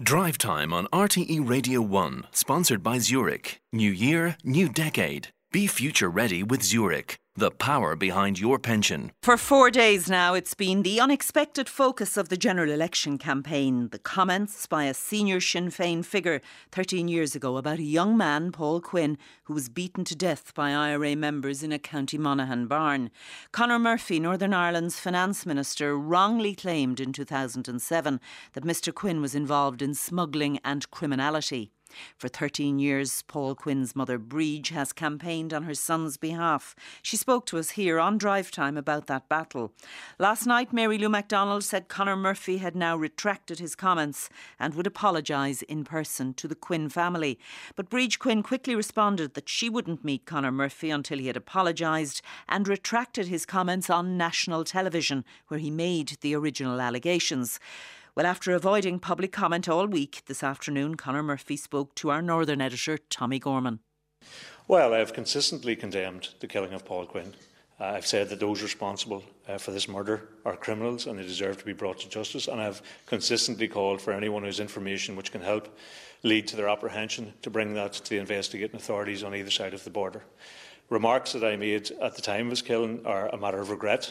Drive Time on RTE Radio 1, sponsored by Zurich. New year, new decade. Be future ready with Zurich, the power behind your pension. For 4 days now, it's been the unexpected focus of the general election campaign. The comments by a senior Sinn Féin figure 13 years ago about a young man, Paul Quinn, who was beaten to death by IRA members in a County Monaghan barn. Conor Murphy, Northern Ireland's finance minister, wrongly claimed in 2007 that Mr Quinn was involved in smuggling and criminality. For 13 years, Paul Quinn's mother, Breege, has campaigned on her son's behalf. She spoke to us here on Drive Time about that battle. Last night, Mary Lou MacDonald said Conor Murphy had now retracted his comments and would apologise in person to the Quinn family. But Breege Quinn quickly responded that she wouldn't meet Conor Murphy until he had apologised and retracted his comments on national television, where he made the original allegations. Well, after avoiding public comment all week, this afternoon, Conor Murphy spoke to our Northern editor, Tommy Gorman. Well, I have consistently condemned the killing of Paul Quinn. I've said that those responsible for this murder are criminals and they deserve to be brought to justice. And I've consistently called for anyone who has information which can help lead to their apprehension to bring that to the investigating authorities on either side of the border. Remarks that I made at the time of his killing are a matter of regret.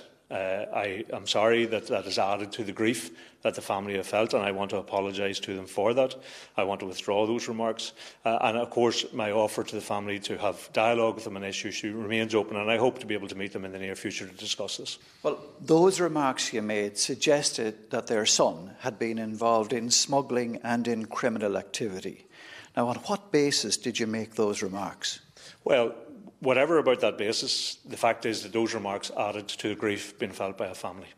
I am sorry that has added to the grief that the family have felt, and I want to apologise to them for that. I want to withdraw those remarks. And, of course, my offer to the family to have dialogue with them on this issue remains open, and I hope to be able to meet them in the near future to discuss this. Well, those remarks you made suggested that their son had been involved in smuggling and in criminal activity. Now, on what basis did you make those remarks? Well, whatever about that basis, the fact is that those remarks added to the grief being felt by a family.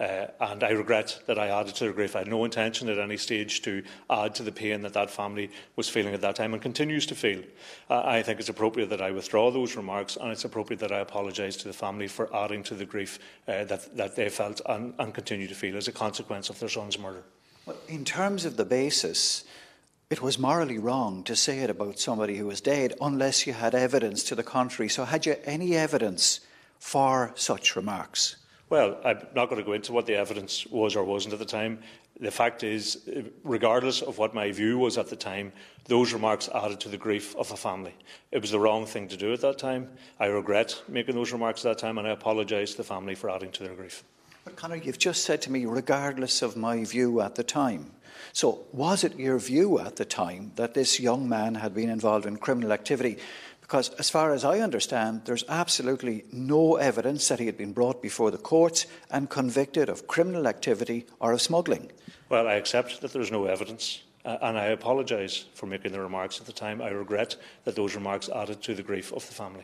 And I regret that I added to the grief. I had no intention at any stage to add to the pain that that family was feeling at that time and continues to feel. I think it's appropriate that I withdraw those remarks, and it's appropriate that I apologise to the family for adding to the grief that they felt and continue to feel as a consequence of their son's murder. Well, in terms of the basis, it was morally wrong to say it about somebody who was dead unless you had evidence to the contrary. So had you any evidence for such remarks? Well, I'm not going to go into what the evidence was or wasn't at the time. The fact is, regardless of what my view was at the time, those remarks added to the grief of a family. It was the wrong thing to do at that time. I regret making those remarks at that time, and I apologise to the family for adding to their grief. But Conor, you've just said to me, regardless of my view at the time. So was it your view at the time that this young man had been involved in criminal activity? Because as far as I understand, there's absolutely no evidence that he had been brought before the courts and convicted of criminal activity or of smuggling. Well, I accept that there's no evidence, and I apologise for making the remarks at the time. I regret that those remarks added to the grief of the family.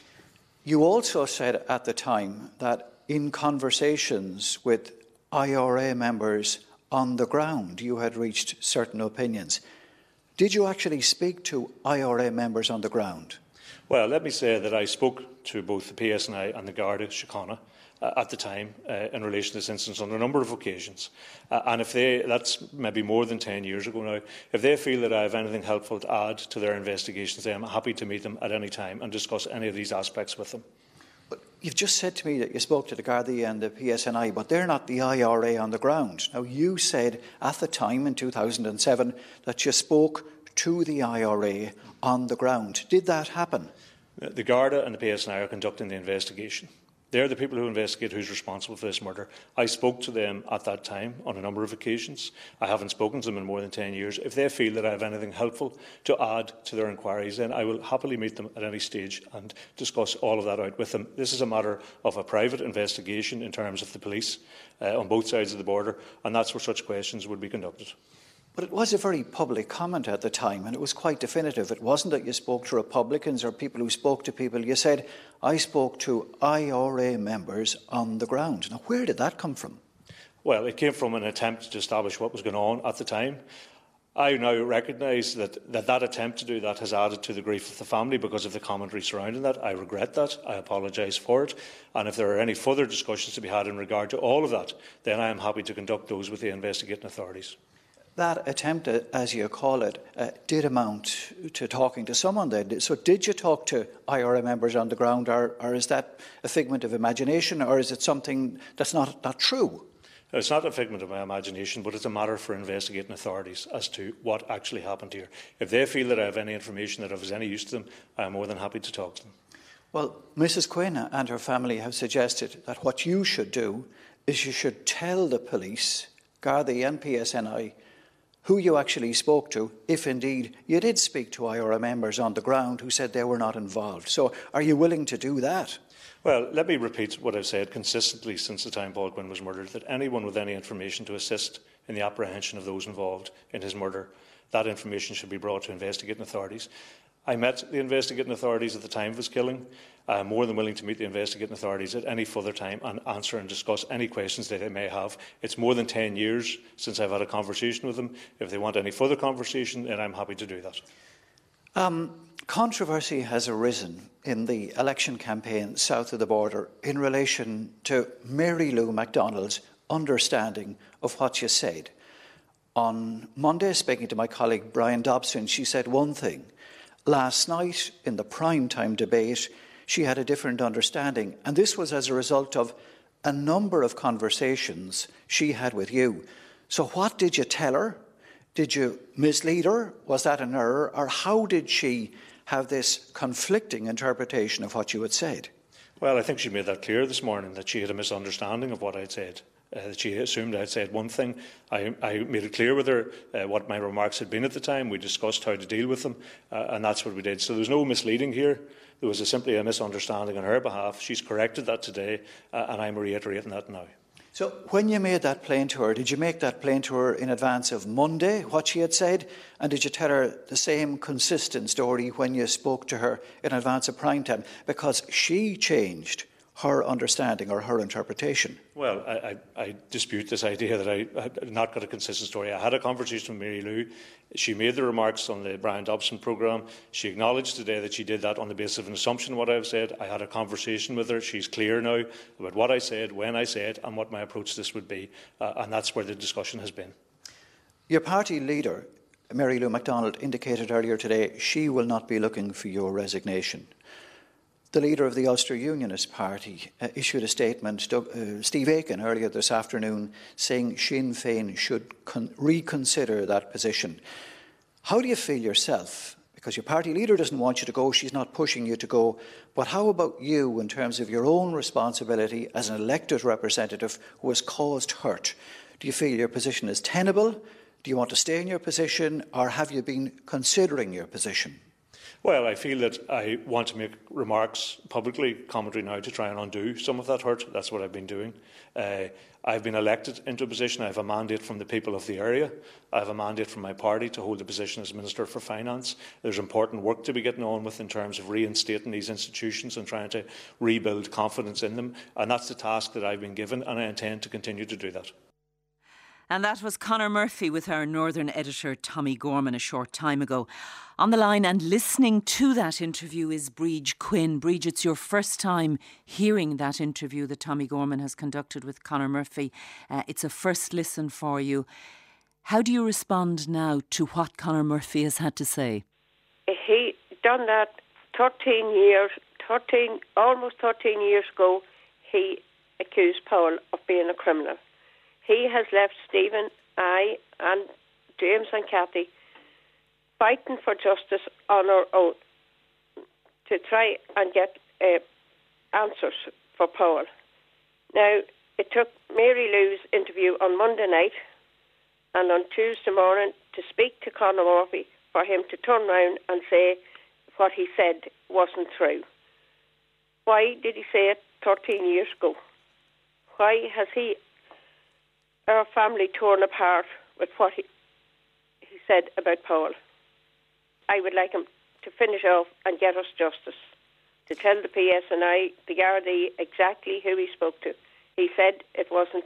You also said at the time that in conversations with IRA members on the ground, you had reached certain opinions. Did you actually speak to IRA members on the ground? Well, let me say that I spoke to both the PSNI and the Garda Síochána at the time in relation to this instance on a number of occasions. And if that's maybe more than 10 years ago now, if they feel that I have anything helpful to add to their investigations, then I'm happy to meet them at any time and discuss any of these aspects with them. You've just said to me that you spoke to the Gardaí and the PSNI, but they're not the IRA on the ground. Now, you said at the time in 2007 that you spoke to the IRA on the ground. Did that happen? The Garda and the PSNI are conducting the investigation. They're the people who investigate who's responsible for this murder. I spoke to them at that time on a number of occasions. I haven't spoken to them in more than 10 years. If they feel that I have anything helpful to add to their inquiries, then I will happily meet them at any stage and discuss all of that out with them. This is a matter of a private investigation in terms of the police on both sides of the border, and that's where such questions would be conducted. But it was a very public comment at the time, and it was quite definitive. It wasn't that you spoke to Republicans or people who spoke to people. You said, I spoke to IRA members on the ground. Now, where did that come from? Well, it came from an attempt to establish what was going on at the time. I now recognise that attempt to do that has added to the grief of the family because of the commentary surrounding that. I regret that. I apologise for it. And if there are any further discussions to be had in regard to all of that, then I am happy to conduct those with the investigating authorities. That attempt, as you call it, did amount to talking to someone then. So did you talk to IRA members on the ground, or is that a figment of imagination, or is it something that's not true? It's not a figment of my imagination, but it's a matter for investigating authorities as to what actually happened here. If they feel that I have any information that is any use to them, I am more than happy to talk to them. Well, Mrs. Quinn and her family have suggested that what you should do is you should tell the police, Gardaí and PSNI, who you actually spoke to, if indeed you did speak to IRA members on the ground who said they were not involved. So are you willing to do that? Well, let me repeat what I've said consistently since the time Paul Quinn was murdered, that anyone with any information to assist in the apprehension of those involved in his murder, that information should be brought to investigating authorities. I met the investigating authorities at the time of his killing. I am more than willing to meet the investigating authorities at any further time and answer and discuss any questions that they may have. It's more than 10 years since I've had a conversation with them. If they want any further conversation, then I'm happy to do that. Controversy has arisen in the election campaign south of the border in relation to Mary Lou McDonald's understanding of what you said. On Monday, speaking to my colleague Brian Dobson, she said one thing. Last night, in the primetime debate, she had a different understanding, and this was as a result of a number of conversations she had with you. So what did you tell her? Did you mislead her? Was that an error? Or how did she have this conflicting interpretation of what you had said? Well, I think she made that clear this morning, that she had a misunderstanding of what I'd said. That she assumed I'd said one thing. I made it clear with her what my remarks had been at the time. We discussed how to deal with them, and that's what we did. So there's no misleading here. There was simply a misunderstanding on her behalf. She's corrected that today, and I'm reiterating that now. So when you made that plain to her, did you make that plain to her in advance of Monday, what she had said? And did you tell her the same consistent story when you spoke to her in advance of prime time? Because she changed her understanding or her interpretation. Well, I dispute this idea that I had not got a consistent story. I had a conversation with Mary Lou. She made the remarks on the Brian Dobson programme. She acknowledged today that she did that on the basis of an assumption of what I've said. I had a conversation with her. She's clear now about what I said, when I said, and what my approach to this would be. And that's where the discussion has been. Your party leader, Mary Lou McDonald, indicated earlier today she will not be looking for your resignation. The leader of the Ulster Unionist Party issued a statement, Steve Aiken, earlier this afternoon, saying Sinn Féin should reconsider that position. How do you feel yourself? Because your party leader doesn't want you to go, she's not pushing you to go. But how about you in terms of your own responsibility as an elected representative who has caused hurt? Do you feel your position is tenable? Do you want to stay in your position, or have you been considering your position? Well, I feel that I want to make remarks publicly, commentary now, to try and undo some of that hurt. That's what I've been doing. I've been elected into a position. I have a mandate from the people of the area. I have a mandate from my party to hold the position as Minister for Finance. There's important work to be getting on with in terms of reinstating these institutions and trying to rebuild confidence in them. And that's the task that I've been given, and I intend to continue to do that. And that was Conor Murphy with our Northern editor Tommy Gorman a short time ago. On the line and listening to that interview is Bríd Quinn. Bríd, it's your first time hearing that interview that Tommy Gorman has conducted with Conor Murphy. It's a first listen for you. How do you respond now to what Conor Murphy has had to say? He done that almost 13 years ago. He accused Paul of being a criminal. He has left Stephen, I and James and Kathy fighting for justice on our own to try and get answers for Paul. Now, it took Mary Lou's interview on Monday night and on Tuesday morning to speak to Conor Murphy for him to turn round and say what he said wasn't true. Why did he say it 13 years ago? Why has our family torn apart with what he said about Paul? I would like him to finish off and get us justice, to tell the PSNI, the Gardaí, exactly who he spoke to. He said it wasn't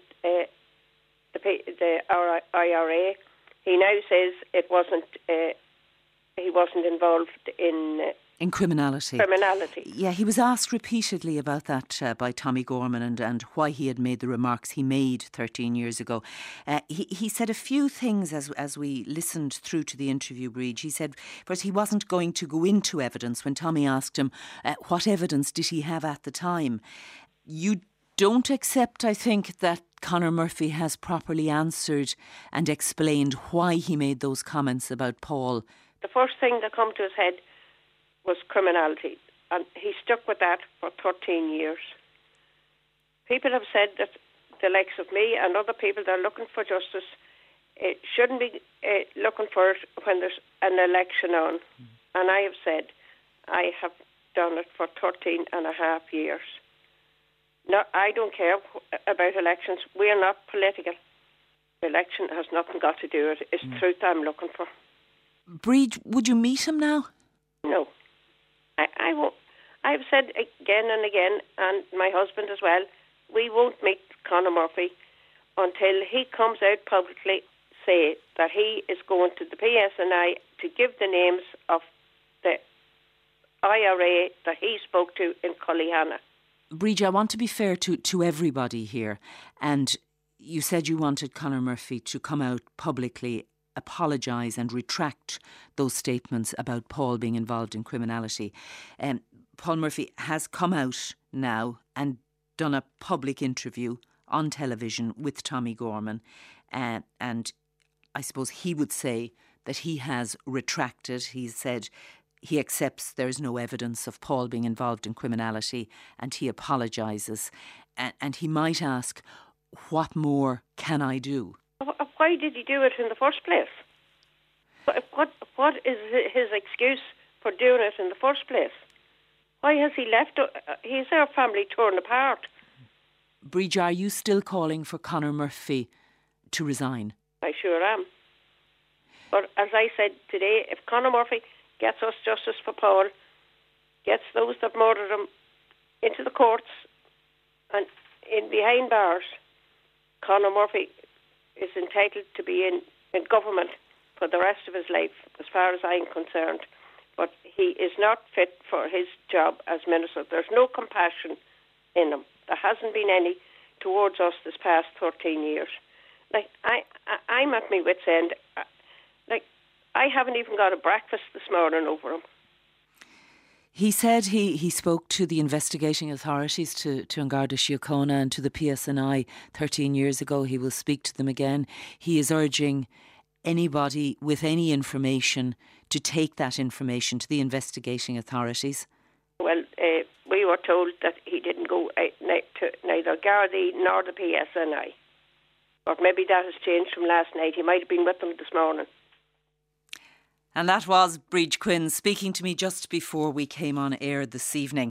our IRA. He now says it wasn't. He wasn't involved in criminality. Yeah, he was asked repeatedly about that by Tommy Gorman and why he had made the remarks he made 13 years ago. He said a few things as we listened through to the interview, Bríd. He said, first, he wasn't going to go into evidence when Tommy asked him what evidence did he have at the time. You don't accept, I think, that Conor Murphy has properly answered and explained why he made those comments about Paul. The first thing that came to his head was criminality, and he stuck with that for 13 years. People have said that the likes of me and other people that are looking for justice shouldn't be looking for it when there's an election on. And I have said I have done it for 13 and a half years. No, I don't care about elections. We are not political. The election has nothing got to do with it. It's truth I'm looking for. Bríd, would you meet him now? No. I won't. I've said again and again, and my husband as well, we won't meet Conor Murphy until he comes out publicly, say that he is going to the PSNI to give the names of the IRA that he spoke to in Cullyhanna. Bríd, I want to be fair to everybody here, and you said you wanted Conor Murphy to come out publicly, apologise and retract those statements about Paul being involved in criminality. Paul Murphy has come out now and done a public interview on television with Tommy Gorman, and I suppose he would say that he has retracted. He said he accepts there's no evidence of Paul being involved in criminality, and he apologises. And he might ask, what more can I do? Why did he do it in the first place? What is his excuse for doing it in the first place? Why has he left? He's our family torn apart. Bríd, are you still calling for Conor Murphy to resign? I sure am. But as I said today, if Conor Murphy gets us justice for Paul, gets those that murdered him into the courts and in behind bars, Conor Murphy is entitled to be in government for the rest of his life, as far as I'm concerned. But he is not fit for his job as minister. There's no compassion in him. There hasn't been any towards us this past 13 years. Like, I'm at my wit's end. I haven't even got a breakfast this morning over him. He said he spoke to the investigating authorities, to An Garda Síochána and to the PSNI 13 years ago. He will speak to them again. He is urging anybody with any information to take that information to the investigating authorities. Well, we were told that he didn't go to neither Gardaí nor the PSNI. Or maybe that has changed from last night. He might have been with them this morning. And that was Bríd Quinn speaking to me just before we came on air this evening.